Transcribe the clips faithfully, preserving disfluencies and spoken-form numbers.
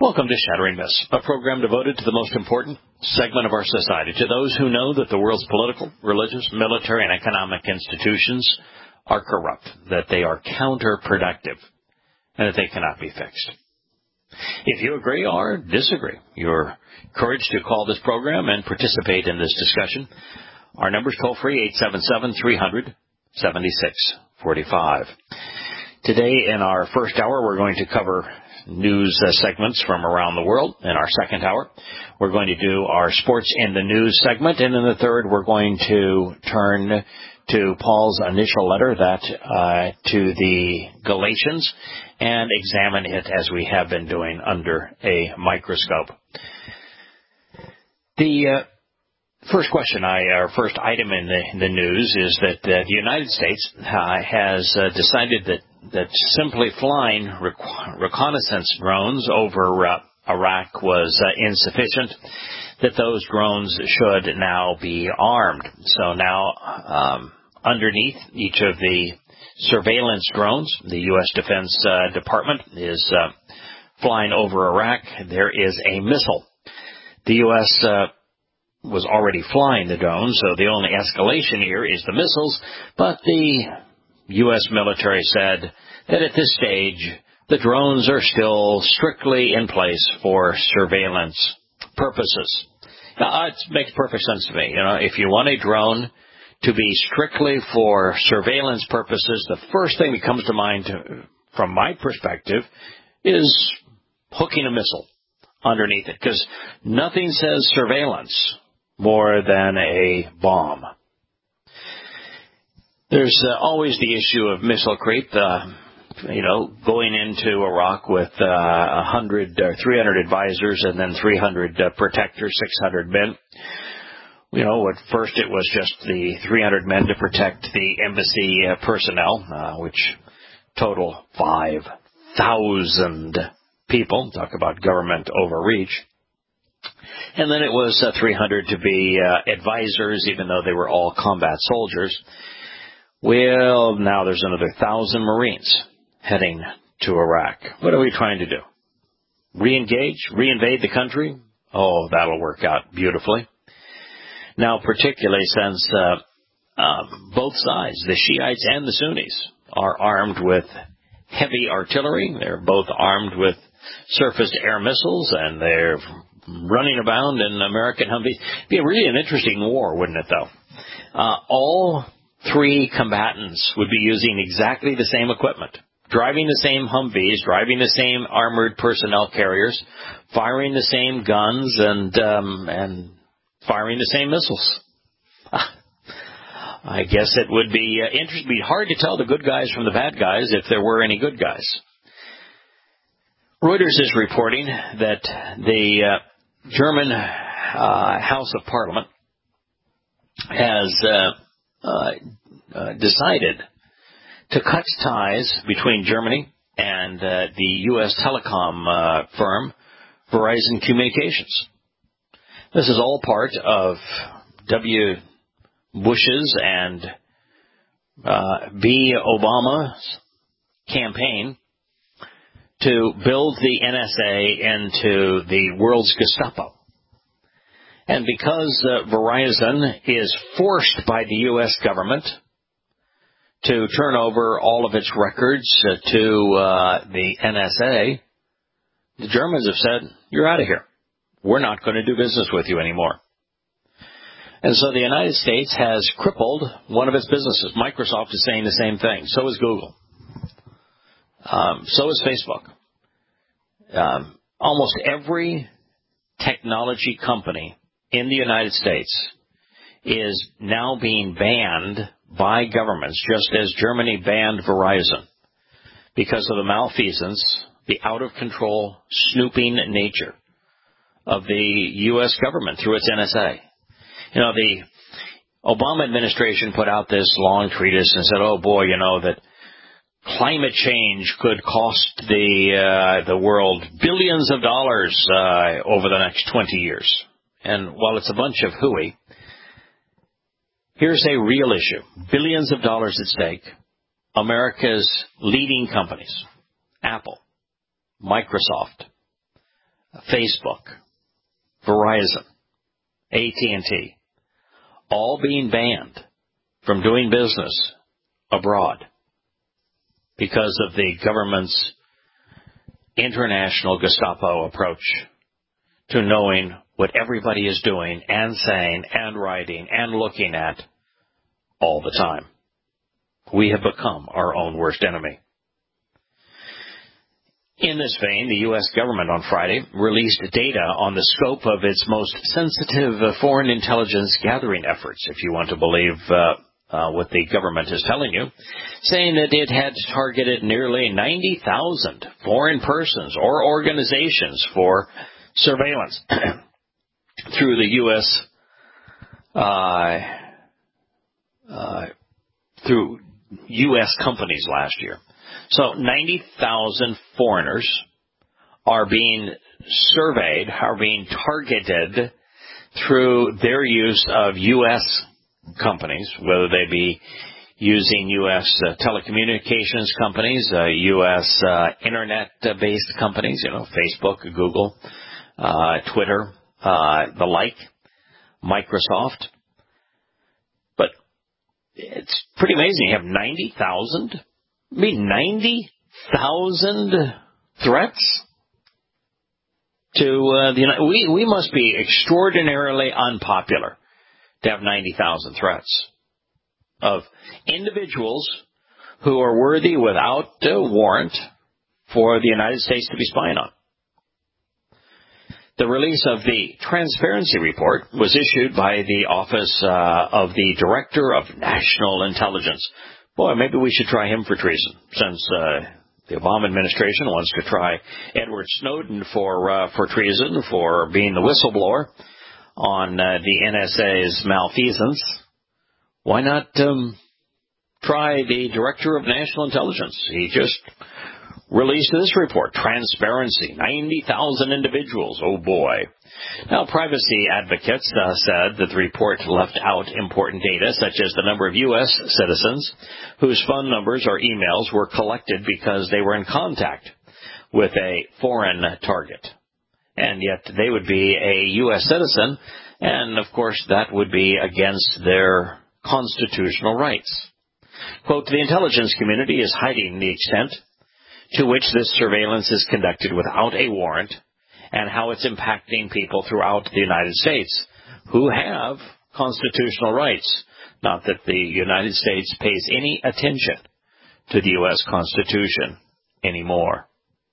Welcome to Shattering Myths, a program devoted to the most important segment of our society, to those who know that the world's political, religious, military, and economic institutions are corrupt, that they are counterproductive, and that they cannot be fixed. If you agree or disagree, you're encouraged to call this program and participate in this discussion. Our number is toll-free, eight seven seven, three hundred, seventy-six forty-five. Today, in our first hour, we're going to cover news uh, segments from around the world. In our second hour, we're going to do our Sports in the News segment. And in the third, we're going to turn to Paul's initial letter that uh, to the Galatians and examine it as we have been doing under a microscope. The uh, first question, I, our first item in the, in the news is that uh, the United States uh, has uh, decided that that simply flying rec- reconnaissance drones over uh, Iraq was uh, insufficient, that those drones should now be armed. So now, um, underneath each of the surveillance drones, the U S Defense uh, Department is uh, flying over Iraq, there is a missile. The U S uh, was already flying the drones, so the only escalation here is the missiles, but the U S military said that at this stage, the drones are still strictly in place for surveillance purposes. Now, it makes perfect sense to me. You know, if you want a drone to be strictly for surveillance purposes, the first thing that comes to mind, to, from my perspective, is hooking a missile underneath it, because nothing says surveillance more than a bomb. There's uh, always the issue of missile creep, uh, you know, going into Iraq with uh, one hundred, uh, three hundred advisors and then three hundred uh, protectors, six hundred men. You know, at first it was just the three hundred men to protect the embassy uh, personnel, uh, which total five thousand people. Talk about government overreach. And then it was uh, three hundred to be uh, advisors, even though they were all combat soldiers. Well, now there's another thousand Marines heading to Iraq. What are we trying to do? Re-engage? Re-invade the country? Oh, that'll work out beautifully. Now, particularly since uh, um, both sides, the Shiites and the Sunnis, are armed with heavy artillery. They're both armed with surface-to-air missiles, and they're running about in American Humvees. It'd be really an interesting war, wouldn't it, though? Uh, all three combatants would be using exactly the same equipment, driving the same Humvees, driving the same armored personnel carriers, firing the same guns, and um, and firing the same missiles. I guess it would be uh, interesting. Be hard to tell the good guys from the bad guys if there were any good guys. Reuters is reporting that the uh, German uh, House of Parliament has uh, Uh, uh, decided to cut ties between Germany and uh, the U S telecom uh, firm Verizon Communications. This is all part of W. Bush's and uh, B. Obama's campaign to build the N S A into the world's Gestapo. And because uh, Verizon is forced by the U S government to turn over all of its records uh, to uh, the N S A, the Germans have said, you're out of here. We're not going to do business with you anymore. And so the United States has crippled one of its businesses. Microsoft is saying the same thing. So is Google. Um, so is Facebook. Um, almost every technology company in the United States is now being banned by governments, just as Germany banned Verizon, because of the malfeasance, the out-of-control snooping nature of the U S government through its N S A. You know, the Obama administration put out this long treatise and said, oh boy, you know, that climate change could cost the uh, the world billions of dollars uh, over the next twenty years. And while it's a bunch of hooey, here's a real issue. Billions of dollars at stake. America's leading companies, Apple, Microsoft, Facebook, Verizon, A T and T, all being banned from doing business abroad because of the government's international Gestapo approach to knowing what everybody is doing and saying and writing and looking at all the time. We have become our own worst enemy. In this vein, the U S government on Friday released data on the scope of its most sensitive uh, foreign intelligence gathering efforts, if you want to believe uh, uh, what the government is telling you, saying that it had targeted nearly ninety thousand foreign persons or organizations for surveillance through the U S uh, uh, through U S companies last year. So ninety thousand foreigners are being surveyed, are being targeted through their use of U S companies, whether they be using U S uh, telecommunications companies, uh, U S uh, internet-based companies, you know, Facebook, Google, uh, Twitter, uh, the like, Microsoft. But it's pretty amazing. You have ninety thousand? I mean, ninety thousand threats to uh, the United we we must be extraordinarily unpopular to have ninety thousand threats of individuals who are worthy without a warrant for the United States to be spying on. The release of the Transparency Report was issued by the Office uh, of the Director of National Intelligence. Boy, maybe we should try him for treason, since uh, the Obama administration wants to try Edward Snowden for uh, for treason, for being the whistleblower on uh, the N S A's malfeasance. Why not um, try the Director of National Intelligence? He just released this report, Transparency, ninety thousand individuals. Oh, boy. Now, privacy advocates uh, said that the report left out important data, such as the number of U S citizens whose phone numbers or emails were collected because they were in contact with a foreign target. And yet they would be a U S citizen, and, of course, that would be against their constitutional rights. Quote, the intelligence community is hiding the extent to which this surveillance is conducted without a warrant and how it's impacting people throughout the United States who have constitutional rights. Not that the United States pays any attention to the U S Constitution anymore.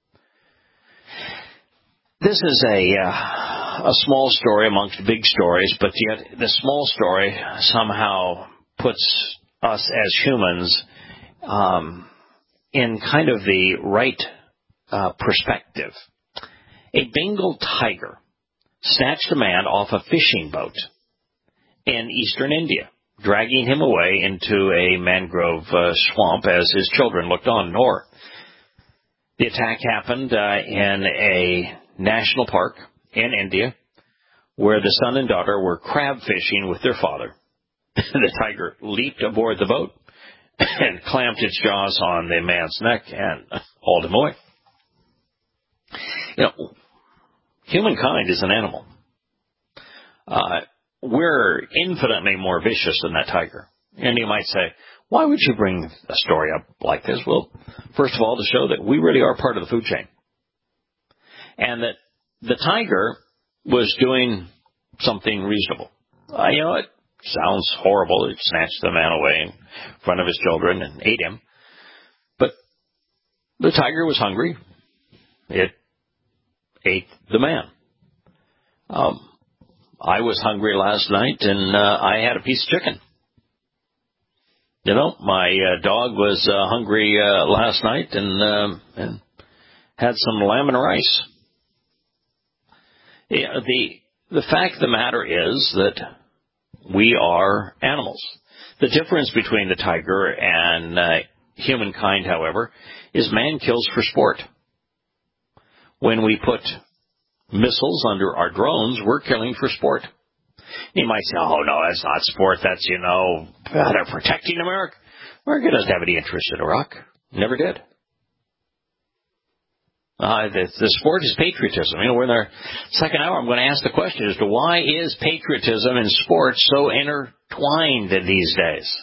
This is a, uh, a small story amongst big stories, but yet the small story somehow puts us as humans um, in kind of the right uh, perspective. A Bengal tiger snatched a man off a fishing boat in eastern India, dragging him away into a mangrove uh, swamp as his children looked on in horror. The attack happened uh, in a national park in India where the son and daughter were crab fishing with their father. The tiger leaped aboard the boat and clamped its jaws on the man's neck and hauled him away. You know, humankind is an animal. Uh, we're infinitely more vicious than that tiger. And you might say, why would you bring a story up like this? Well, first of all, to show that we really are part of the food chain. And that the tiger was doing something reasonable. Uh, you know, it sounds horrible. It snatched the man away in front of his children and ate him. But the tiger was hungry. It ate the man. Um, I was hungry last night, and uh, I had a piece of chicken. You know, my uh, dog was uh, hungry uh, last night and, uh, and had some lamb and rice. Yeah, the the fact of the matter is that we are animals. The difference between the tiger and uh, humankind, however, is man kills for sport. When we put missiles under our drones, we're killing for sport. You might say, oh, no, that's not sport. That's, you know, they're protecting America. America doesn't have any interest in Iraq. Never did. Uh, the, the sport is patriotism. You know, we're in our second hour. I'm going to ask the question as to why is patriotism in sports so intertwined these days?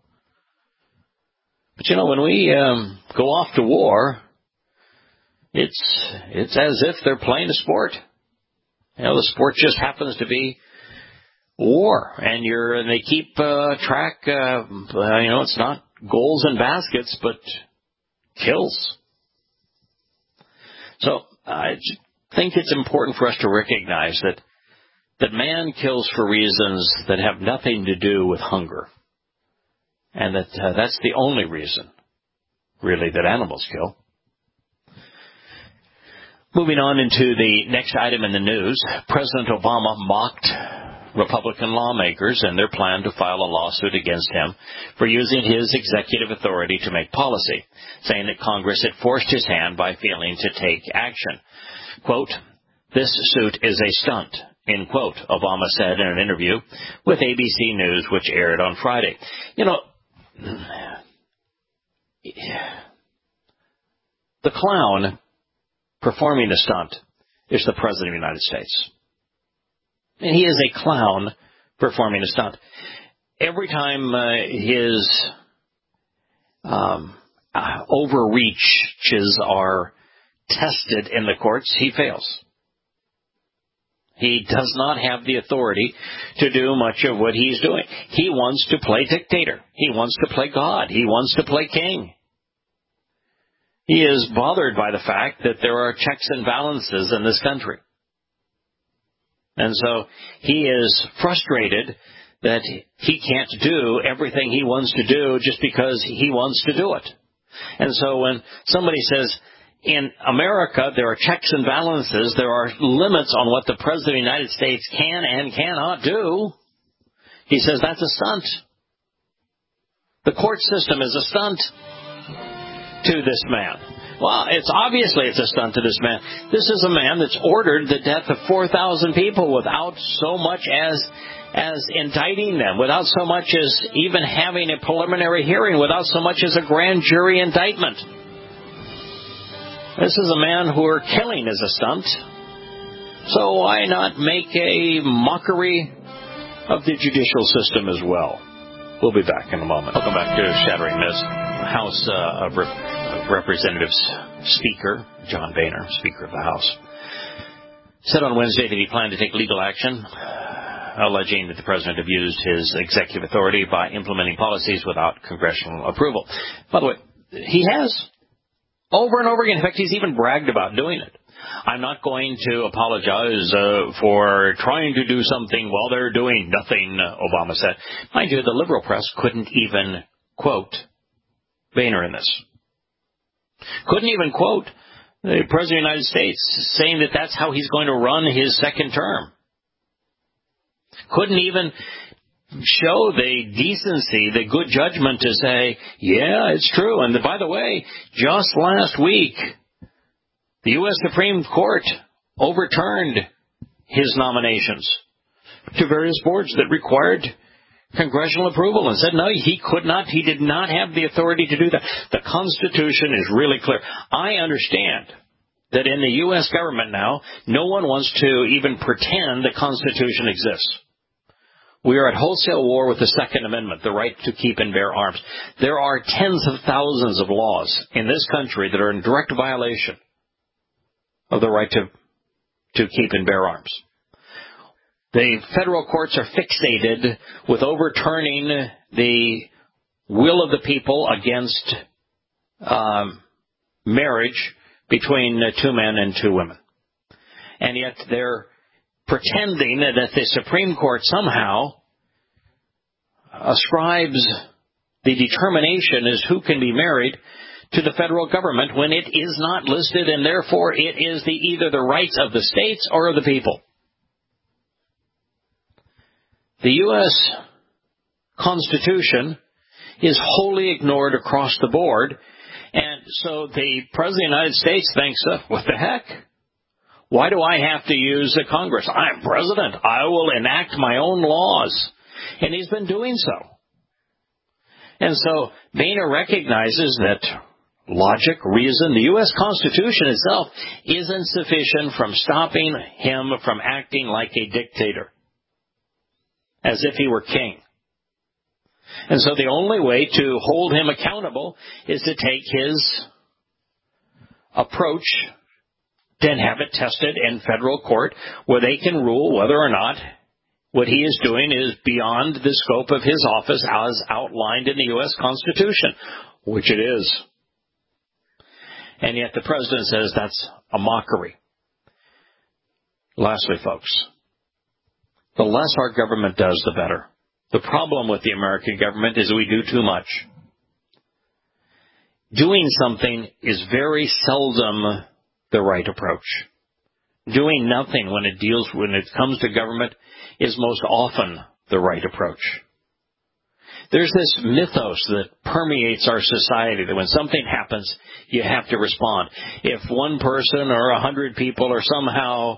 But, you know, when we um, go off to war, it's it's as if they're playing a sport. You know, the sport just happens to be war, and you're and they keep uh, track. Uh, you know, it's not goals and baskets, but kills. So I think it's important for us to recognize that that man kills for reasons that have nothing to do with hunger, and that uh, that's the only reason, really, that animals kill. Moving on into the next item in the news, President Obama mocked Republican lawmakers and their plan to file a lawsuit against him for using his executive authority to make policy, saying that Congress had forced his hand by failing to take action. Quote, "This suit is a stunt," end quote, Obama said in an interview with A B C News, which aired on Friday. You know, the clown performing the stunt is the President of the United States. And he is a clown performing a stunt. Every time uh, his um, uh, overreaches are tested in the courts, he fails. He does not have the authority to do much of what he's doing. He wants to play dictator. He wants to play God. He wants to play king. He is bothered by the fact that there are checks and balances in this country. And so he is frustrated that he can't do everything he wants to do just because he wants to do it. And so when somebody says, in America, there are checks and balances, there are limits on what the President of the United States can and cannot do, he says that's a stunt. The court system is a stunt to this man. Well, it's obviously it's a stunt to this man. This is a man that's ordered the death of four thousand people without so much as as indicting them, without so much as even having a preliminary hearing, without so much as a grand jury indictment. This is a man who are killing as a stunt. So why not make a mockery of the judicial system as well? We'll be back in a moment. Welcome back to Shattering Myths. House uh, of, Rep- of Representatives Speaker John Boehner, Speaker of the House, said on Wednesday that he planned to take legal action, alleging that the President abused his executive authority by implementing policies without congressional approval. By the way, he has. Over and over again. In fact, he's even bragged about doing it. I'm not going to apologize uh, for trying to do something while they're doing nothing, Obama said. Mind you, the liberal press couldn't even quote Boehner in this. Couldn't even quote the President of the United States saying that that's how he's going to run his second term. Couldn't even show the decency, the good judgment to say, yeah, it's true. And by the way, just last week, the U S Supreme Court overturned his nominations to various boards that required congressional approval and said, no, he could not, he did not have the authority to do that. The Constitution is really clear. I understand that in the U S government now, no one wants to even pretend the Constitution exists. We are at wholesale war with the Second Amendment, the right to keep and bear arms. There are tens of thousands of laws in this country that are in direct violation of the right to, to keep and bear arms. The federal courts are fixated with overturning the will of the people against um, marriage between uh, two men and two women. And yet they're pretending that the Supreme Court somehow ascribes the determination as who can be married to the federal government when it is not listed, and therefore it is the either the rights of the states or of the people. The U S Constitution is wholly ignored across the board, and so the President of the United States thinks, uh, what the heck? Why do I have to use the Congress? I'm president. I will enact my own laws. And he's been doing so. And so Boehner recognizes that logic, reason. The U S Constitution itself isn't sufficient from stopping him from acting like a dictator, as if he were king. And so the only way to hold him accountable is to take his approach, then have it tested in federal court where they can rule whether or not what he is doing is beyond the scope of his office as outlined in the U S Constitution, which it is. And yet the president says that's a mockery. Lastly, folks, the less our government does, the better. The problem with the American government is we do too much. Doing something is very seldom the right approach. Doing nothing when it deals, when it comes to government is most often the right approach. There's this mythos that permeates our society that when something happens, you have to respond. If one person or a hundred people are somehow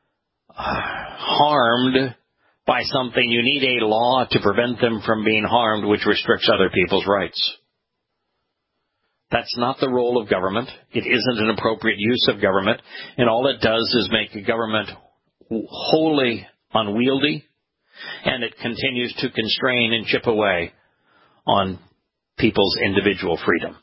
harmed by something, you need a law to prevent them from being harmed, which restricts other people's rights. That's not the role of government. It isn't an appropriate use of government. And all it does is make a government wholly unwieldy, and it continues to constrain and chip away on people's individual freedom.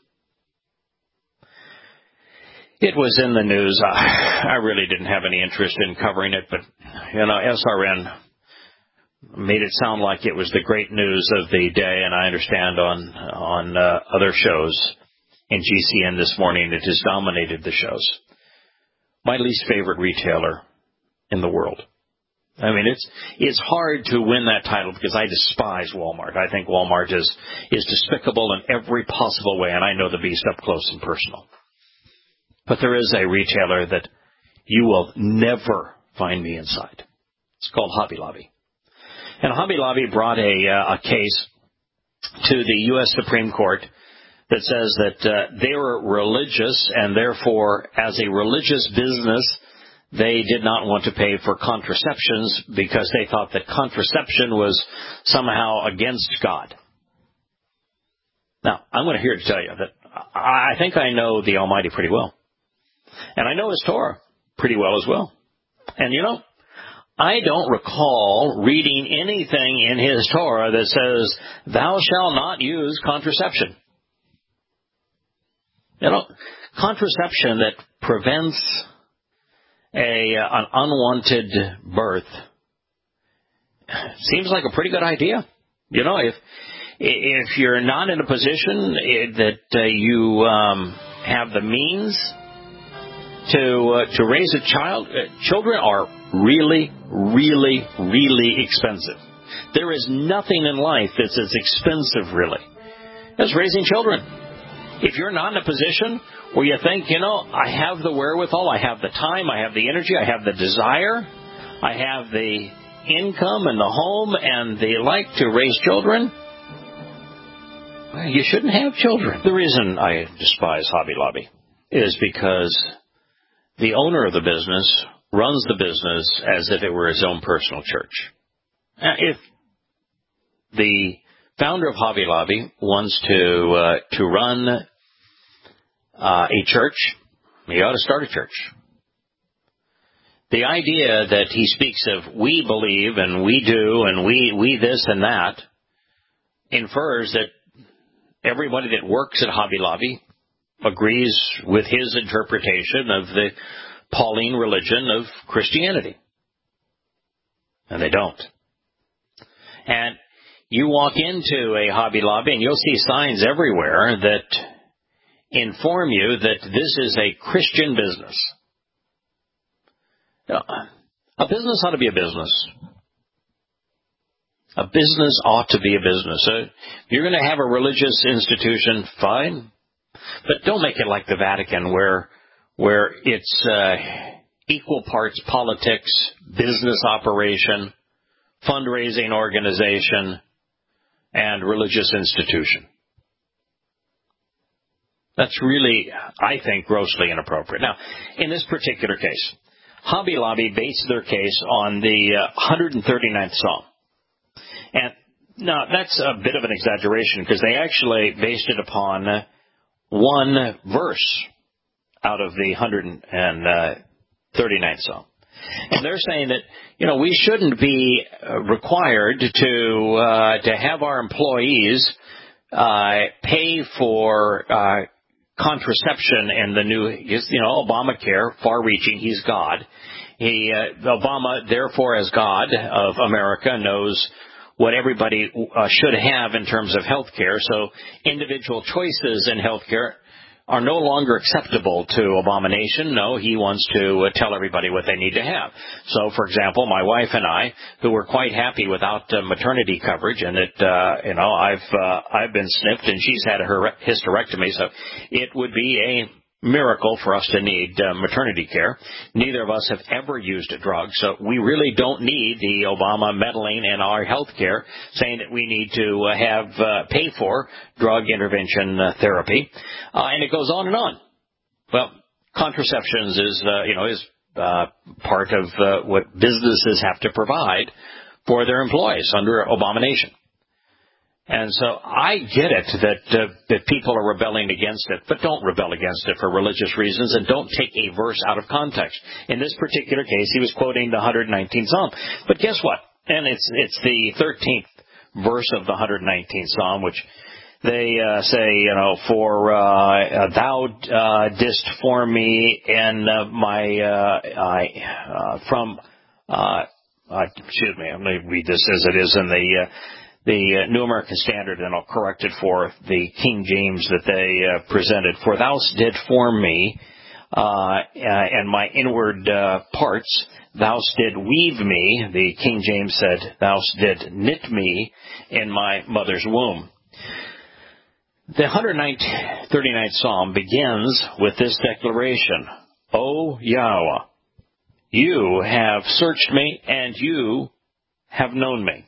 It was in the news. I really didn't have any interest in covering it, but, you know, S R N made it sound like it was the great news of the day, and I understand on, on uh, other shows in G C N this morning, it has dominated the shows. My least favorite retailer in the world. I mean, it's it's hard to win that title because I despise Walmart. I think Walmart is is despicable in every possible way, and I know the beast up close and personal. But there is a retailer that you will never find me inside. It's called Hobby Lobby. And Hobby Lobby brought a, uh, a case to the U S Supreme Court that says that uh, they were religious, and therefore, as a religious business, they did not want to pay for contraceptions because they thought that contraception was somehow against God. Now, I'm going to here to tell you that I think I know the Almighty pretty well. And I know His Torah pretty well as well. And, you know, I don't recall reading anything in His Torah that says, thou shalt not use contraception. You know, contraception that prevents a uh, an unwanted birth seems like a pretty good idea. You know, if if you're not in a position that uh, you um, have the means to uh, to raise a child, uh, children are really, really, really expensive. There is nothing in life that's as expensive, really, as raising children. If you're not in a position where you think, you know, I have the wherewithal, I have the time, I have the energy, I have the desire, I have the income and the home and the like to raise children, well, you shouldn't have children. The reason I despise Hobby Lobby is because the owner of the business runs the business as if it were his own personal church. Now, if the founder of Hobby Lobby wants to uh, to run uh, a church, he ought to start a church. The idea that he speaks of we believe and we do and we, we this and that infers that everybody that works at Hobby Lobby agrees with his interpretation of the Pauline religion of Christianity. And they don't. And you walk into a Hobby Lobby and you'll see signs everywhere that inform you that this is a Christian business. Now, a business ought to be a business. A business ought to be a business. Uh, you're going to have a religious institution, fine. But don't make it like the Vatican where where it's uh, equal parts politics, business operation, fundraising organization, and religious institution. That's really, I think, grossly inappropriate. Now, in this particular case, Hobby Lobby based their case on the uh, one hundred thirty-ninth Psalm. And now, that's a bit of an exaggeration because they actually based it upon uh, one verse out of the one hundred thirty-ninth Psalm. And they're saying that, you know, we shouldn't be uh, required to uh, to have our employees uh, pay for uh, contraception and the new, you know, Obamacare, far-reaching. He's God. He, uh, Obama, therefore, as God of America, knows what everybody uh, should have in terms of health care. So individual choices in health care are no longer acceptable to Abomination. No, he wants to uh, tell everybody what they need to have. So, for example, my wife and I, who were quite happy without uh, maternity coverage, and it, uh, you know, I've uh, I've been snipped and she's had her hysterectomy, so it would be a miracle for us to need uh, maternity care. Neither of us have ever used a drug, so we really don't need the Obama meddling in our health care, saying that we need to uh, have uh, pay for drug intervention uh, therapy, uh, and it goes on and on. Well, contraceptions is, uh, you know, is uh, part of uh, what businesses have to provide for their employees under Abomination. And so I get it that uh, that people are rebelling against it, but don't rebel against it for religious reasons, and don't take a verse out of context. In this particular case, he was quoting the one hundred nineteenth Psalm. But guess what? And it's it's the thirteenth verse of the one hundred nineteenth Psalm, which they uh, say, you know, for uh, thou uh, didst form me in uh, my uh, I, uh, from uh, uh, excuse me, I'm going to read this as it is in the. Uh, the uh, New American Standard, and I'll correct it for the King James that they uh, presented. For thou did form me, uh, uh, and my inward uh, parts, thou did weave me. The King James said, thou did knit me in my mother's womb. The one hundred thirty-ninth Psalm begins with this declaration, O Yahweh, you have searched me, and you have known me.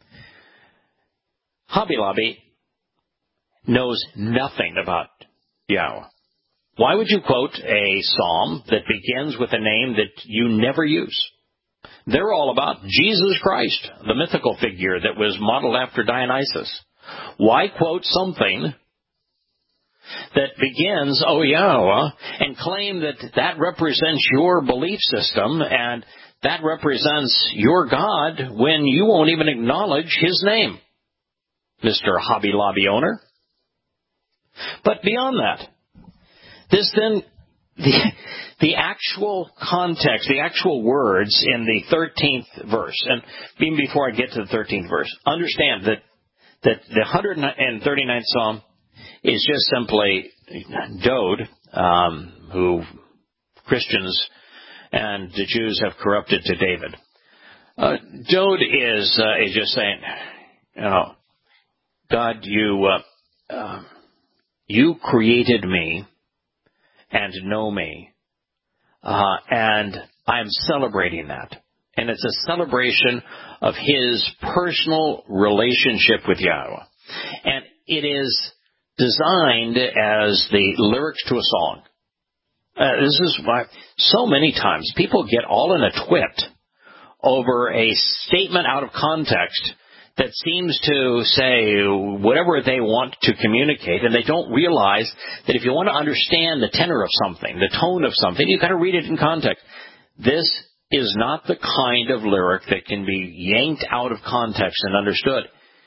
Hobby Lobby knows nothing about Yahweh. Why would you quote a psalm that begins with a name that you never use? They're all about Jesus Christ, the mythical figure that was modeled after Dionysus. Why quote something that begins, O Yahweh, and claim that that represents your belief system and that represents your God when you won't even acknowledge His name? Mister Hobby Lobby owner. But beyond that, this then, the, the actual context, the actual words in the thirteenth verse, and even before I get to the thirteenth verse, understand that, that the one hundred thirty-ninth Psalm is just simply Dode, um, who Christians and the Jews have corrupted to David. Uh, Dode is, uh, is just saying, you know, God, you uh, uh, you created me and know me, uh, and I'm celebrating that. And it's a celebration of His personal relationship with Yahweh. And it is designed as the lyrics to a song. Uh, this is why so many times people get all in a twit over a statement out of context that seems to say whatever they want to communicate, and they don't realize that if you want to understand the tenor of something, the tone of something, you've got to read it in context. This is not the kind of lyric that can be yanked out of context and understood.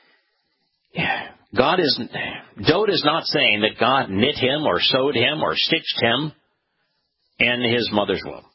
God is, Dode is not saying that God knit him or sewed him or stitched him in his mother's womb.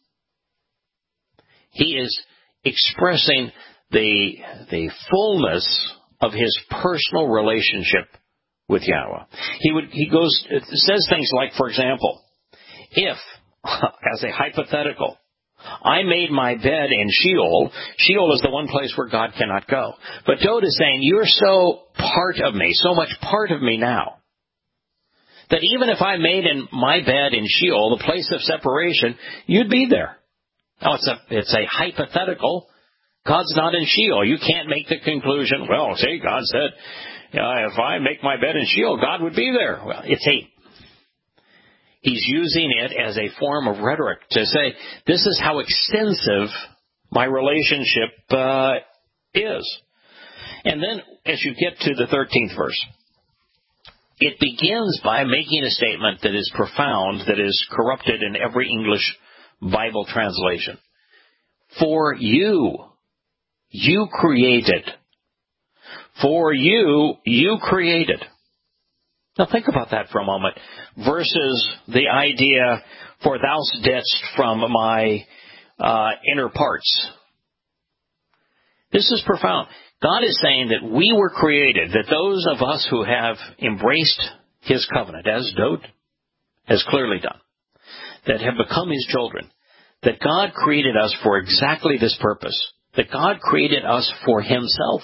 He is expressing the the fullness of his personal relationship with Yahweh. He would he goes it says things like, for example, if, as a hypothetical, I made my bed in Sheol. Sheol is the one place where God cannot go. But Dode is saying, you're so part of me, so much part of me now, that even if I made in my bed in Sheol, the place of separation, you'd be there. Now, it's a it's a hypothetical. God's not in Sheol. You can't make the conclusion, well, see, God said, uh, if I make my bed in Sheol, God would be there. Well, it's a, he's using it as a form of rhetoric to say, this is how extensive my relationship uh, is. And then, as you get to the thirteenth verse, it begins by making a statement that is profound, that is corrupted in every English Bible translation. For you, you created. For you, you created. Now think about that for a moment, versus the idea, for thou didst from my uh, inner parts. This is profound. God is saying that we were created, that those of us who have embraced His covenant, as Dode has clearly done, that have become His children, that God created us for exactly this purpose, that God created us for Himself.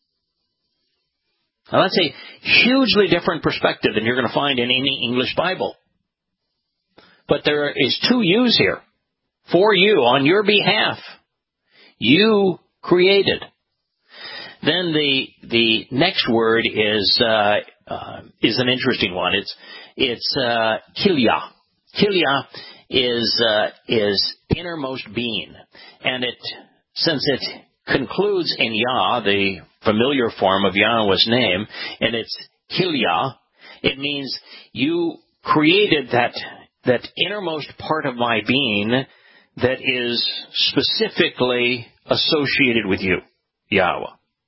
Now that's a hugely different perspective than you're going to find in any English Bible. But there is two yous here. For you, on your behalf. You created. Then the the next word is uh, uh, is an interesting one. It's it's uh, kilia. Kilia is uh, is innermost being, and it since it concludes in Yah, the familiar form of Yahweh's name, and it's kilia. It means you created that that innermost part of my being that is specifically associated with you, Yahweh.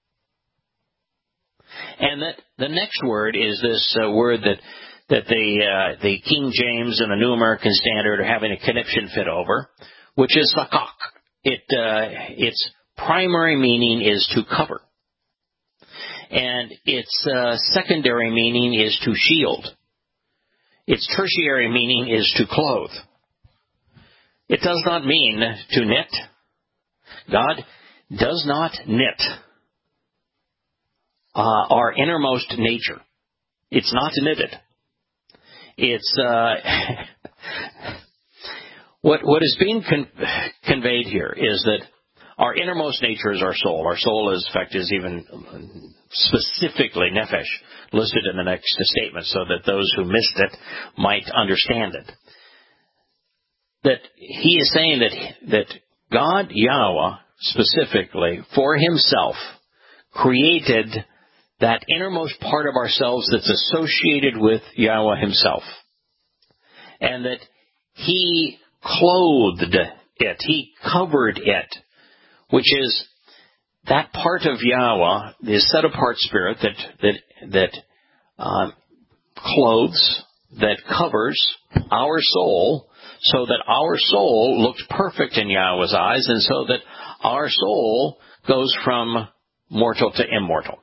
And that the next word is this uh, word that that the uh, the King James and the New American Standard are having a conniption fit over, which is sakak. It uh, its primary meaning is to cover, and its uh, secondary meaning is to shield. Its tertiary meaning is to clothe. It does not mean to knit. God does not knit uh, our innermost nature. It's not knitted. It's uh, what what is being con- conveyed here is that our innermost nature is our soul. Our soul, is, in fact, is even specifically nephesh listed in the next statement, so that those who missed it might understand it. That he is saying that that God, Yahweh, specifically, for Himself, created that innermost part of ourselves that's associated with Yahweh Himself. And that He clothed it. He covered it. Which is that part of Yahweh, the set-apart spirit that that that um, clothes, that covers our soul, so that our soul looks perfect in Yahweh's eyes, and so that our soul goes from mortal to immortal.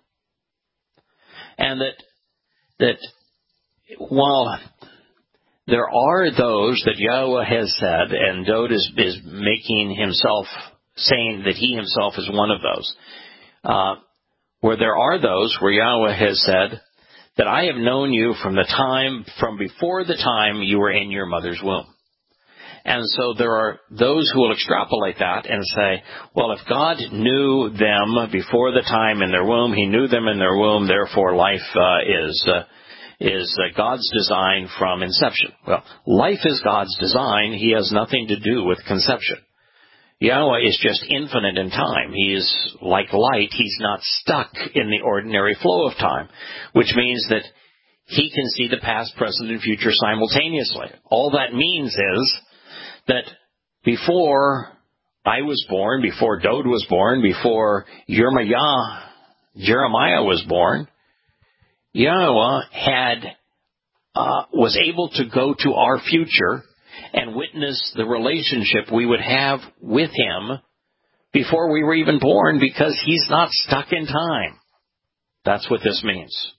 And that that while there are those that Yahweh has said, and Dode is, is making himself, saying that he himself is one of those, uh, where there are those where Yahweh has said that I have known you from the time, from before the time you were in your mother's womb. And so there are those who will extrapolate that and say, well, if God knew them before the time in their womb, He knew them in their womb, therefore life uh, is uh, is uh, God's design from inception. Well, life is God's design. He has nothing to do with conception. Yahweh is just infinite in time. He is like light. He's not stuck in the ordinary flow of time, which means that He can see the past, present, and future simultaneously. All that means is that before I was born, before Dode was born, before Jeremiah, Jeremiah was born, Yahweh had uh, was able to go to our future and witness the relationship we would have with Him before we were even born, because He's not stuck in time. That's what this means.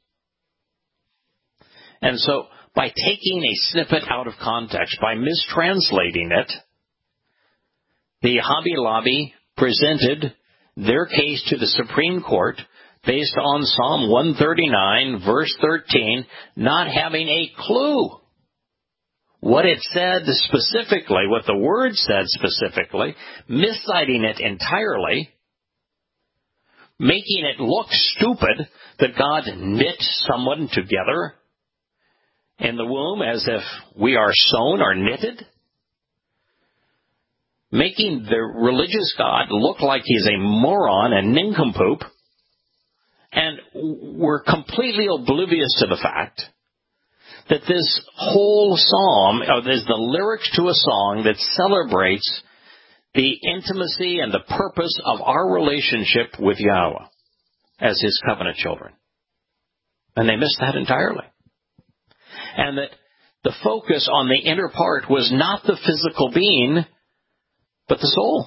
And so, by taking a snippet out of context, by mistranslating it, the Hobby Lobby presented their case to the Supreme Court based on Psalm one thirty-nine, verse thirteen, not having a clue what it said specifically, what the word said specifically, misciting it entirely, making it look stupid that God knit someone together in the womb as if we are sewn or knitted, making the religious God look like he's a moron and nincompoop, and we're completely oblivious to the fact that this whole psalm is the lyrics to a song that celebrates the intimacy and the purpose of our relationship with Yahweh as His covenant children. And they missed that entirely. And that the focus on the inner part was not the physical being, but the soul.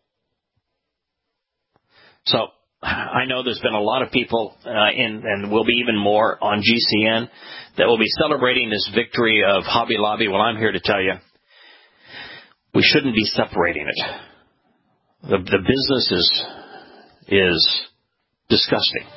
So, I know there's been a lot of people, uh, in, and will be even more on G C N, that will be celebrating this victory of Hobby Lobby. Well, I'm here to tell you, we shouldn't be separating it. The, the business is is disgusting.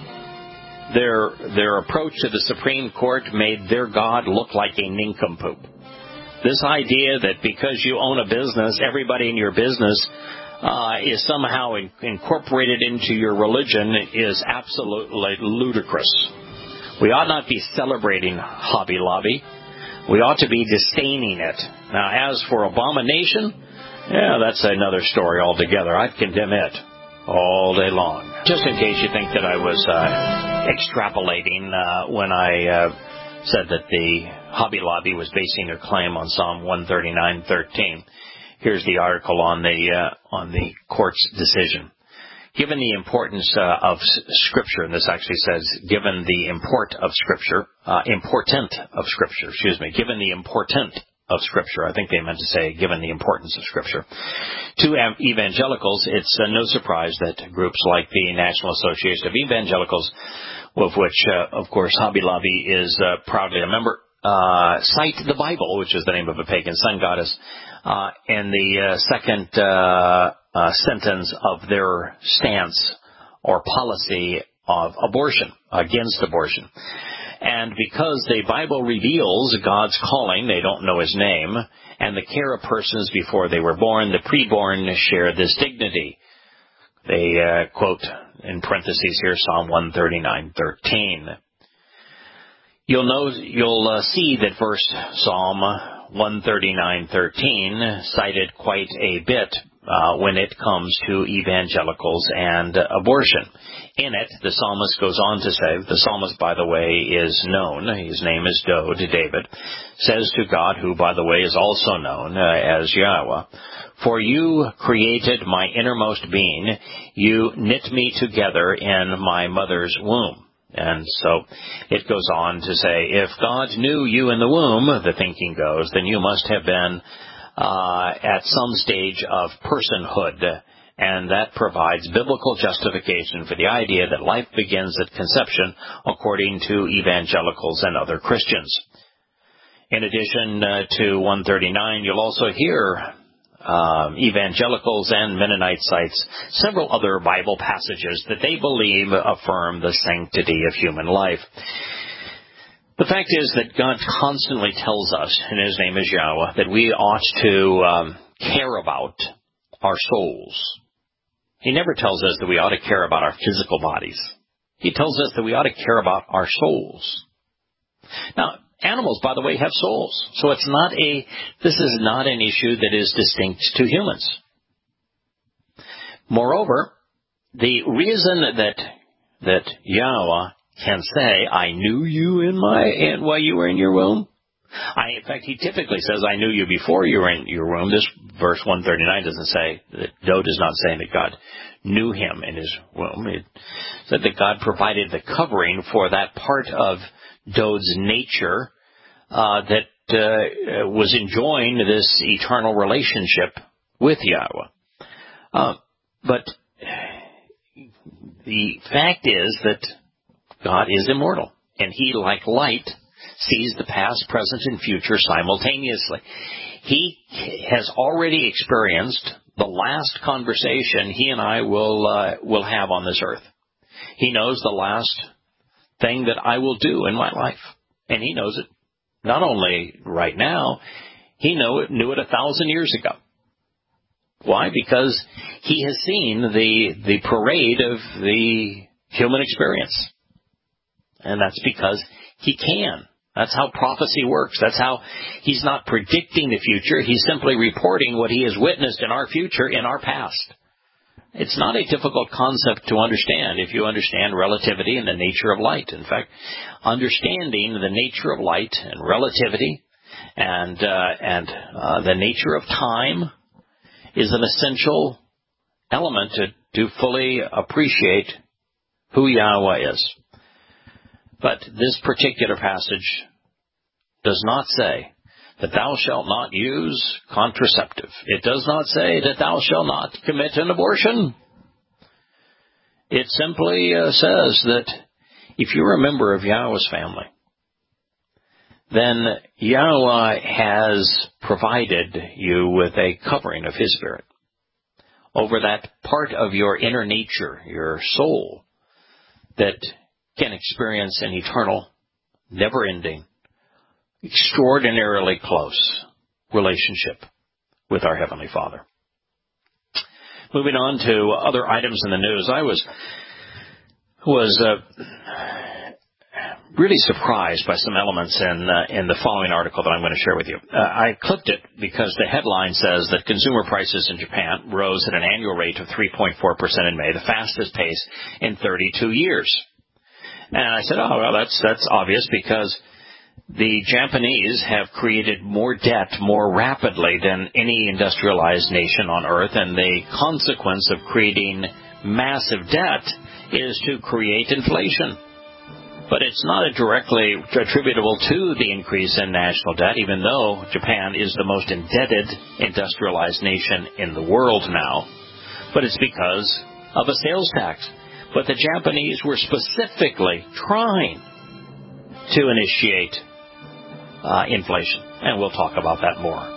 Their their approach to the Supreme Court made their God look like a nincompoop. This idea that because you own a business, everybody in your business uh, is somehow in, incorporated into your religion is absolutely ludicrous. We ought not be celebrating Hobby Lobby. We ought to be disdaining it. Now, as for abomination, yeah, that's another story altogether. I'd condemn it all day long. Just in case you think that I was uh, extrapolating uh, when I uh, said that the Hobby Lobby was basing their claim on Psalm one thirty-nine thirteen. Here's the article on the uh, on the court's decision. Given the importance uh, of Scripture, and this actually says, given the import of Scripture, uh, important of Scripture, excuse me, given the important of Scripture, I think they meant to say, given the importance of Scripture. To evangelicals, it's uh, no surprise that groups like the National Association of Evangelicals, of which, uh, of course, Hobby Lobby is uh, proudly a member, uh, cite the Bible, which is the name of a pagan sun goddess, uh, in the uh, second uh, uh, sentence of their stance or policy of abortion, against abortion. And because the Bible reveals God's calling, they don't know His name, and the care of persons before they were born, the preborn share this dignity. They uh, quote, in parentheses here, Psalm one thirty-nine thirteen. You'll know, you'll uh, see that verse Psalm one thirty-nine thirteen cited quite a bit uh, when it comes to evangelicals and uh, abortion. In it, the psalmist goes on to say, the psalmist, by the way, is known, his name is Dode, David, says to God, who, by the way, is also known uh, as Yahweh, for you created my innermost being, you knit me together in my mother's womb. And so it goes on to say, if God knew you in the womb, the thinking goes, then you must have been uh, at some stage of personhood. And that provides biblical justification for the idea that life begins at conception, according to evangelicals and other Christians. In addition uh, to one thirty-nine, you'll also hear um, evangelicals and Mennonite cites several other Bible passages that they believe affirm the sanctity of human life. The fact is that God constantly tells us, and His name is Yahweh, that we ought to um, care about our souls. He never tells us that we ought to care about our physical bodies. He tells us that we ought to care about our souls. Now, animals, by the way, have souls. So it's not a, this is not an issue that is distinct to humans. Moreover, the reason that, that Yahweh can say, I knew you in my, in, while you were in your womb. I, in fact, he typically says, I knew you before you were in your womb. This verse one thirty-nine doesn't say, that Dode is not saying that God knew him in his womb. It said that God provided the covering for that part of Dode's nature uh, that uh, was enjoying this eternal relationship with Yahweh. Uh, but the fact is that God is immortal, and He, like light, sees the past, present, and future simultaneously. He has already experienced the last conversation He and I will uh, will have on this earth. He knows the last thing that I will do in my life, and He knows it not only right now, He know it, knew it a thousand years ago. Why? Because He has seen the the parade of the human experience, and that's because He can. That's how prophecy works. That's how He's not predicting the future. He's simply reporting what He has witnessed in our future, in our past. It's not a difficult concept to understand if you understand relativity and the nature of light. In fact, understanding the nature of light and relativity and uh, and uh, the nature of time is an essential element to, to fully appreciate who Yahweh is. But this particular passage does not say that thou shalt not use contraceptive. It does not say that thou shalt not commit an abortion. It simply uh, says that if you're a member of Yahweh's family, then Yahweh has provided you with a covering of His Spirit over that part of your inner nature, your soul, that can experience an eternal, never-ending, extraordinarily close relationship with our Heavenly Father. Moving on to other items in the news, I was was uh, really surprised by some elements in uh, in the following article that I'm going to share with you. Uh, I clicked it because the headline says that consumer prices in Japan rose at an annual rate of three point four percent in May, the fastest pace in thirty-two years. And I said, oh, well, that's that's obvious because the Japanese have created more debt more rapidly than any industrialized nation on earth, and the consequence of creating massive debt is to create inflation. But it's not directly attributable to the increase in national debt, even though Japan is the most indebted industrialized nation in the world now. But it's because of a sales tax. But the Japanese were specifically trying to initiate uh, inflation. And we'll talk about that more